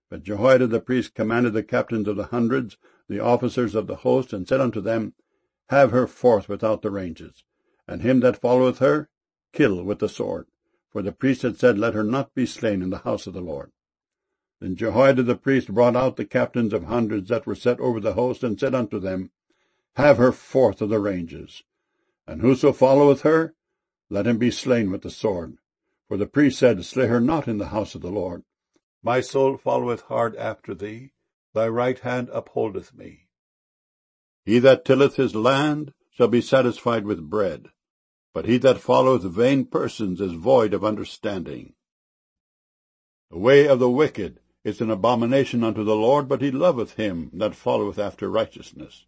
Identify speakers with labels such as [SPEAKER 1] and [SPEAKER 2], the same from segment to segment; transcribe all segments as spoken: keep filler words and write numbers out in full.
[SPEAKER 1] But Jehoiada the priest commanded the captains of the hundreds, the officers of the host, and said unto them, Have her forth without the ranges, and him that followeth her kill with the sword. For the priest had said, Let her not be slain in the house of the Lord. Then Jehoiada the priest brought out the captains of hundreds that were set over the host, and said unto them, Have her forth of the ranges, and whoso followeth her, let him be slain with the sword. For the priest said, Slay her not in the house of the Lord. My soul followeth hard after thee, thy right hand upholdeth me. He that tilleth his land shall be satisfied with bread, but he that followeth vain persons is void of understanding. The way of the wicked is an abomination unto the Lord, but he loveth him that followeth after righteousness.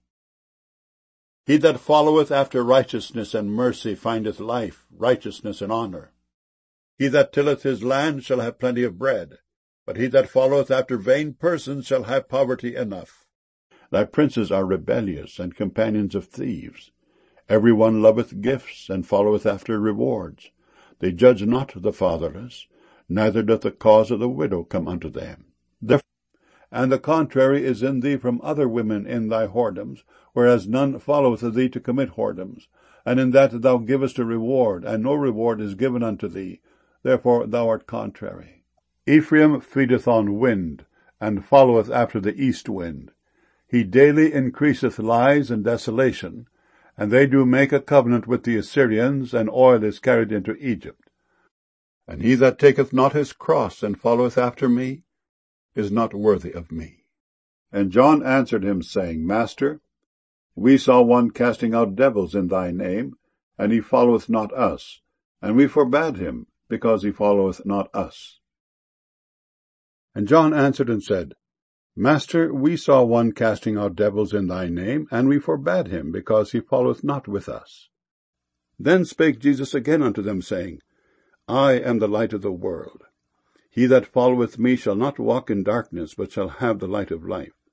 [SPEAKER 1] He that followeth after righteousness and mercy findeth life, righteousness, and honor. He that tilleth his land shall have plenty of bread, but he that followeth after vain persons shall have poverty enough. Thy princes are rebellious, and companions of thieves. Every one loveth gifts, and followeth after rewards. They judge not the fatherless, neither doth the cause of the widow come unto them. Therefore, and the contrary is in thee from other women in thy whoredoms, whereas none followeth thee to commit whoredoms, and in that thou givest a reward, and no reward is given unto thee. Therefore thou art contrary. Ephraim feedeth on wind, and followeth after the east wind. He daily increaseth lies and desolation, and they do make a covenant with the Assyrians, and oil is carried into Egypt. And he that taketh not his cross, and followeth after me, is not worthy of me. And John answered him, saying, Master, we saw one casting out devils in thy name, and he followeth not us, and we forbade him, because he followeth not us. And John answered and said, Master, we saw one casting out devils in thy name, and we forbade him, because he followeth not with us. Then spake Jesus again unto them, saying, I am the light of the world. He that followeth me shall not walk in darkness, but shall have the light of life.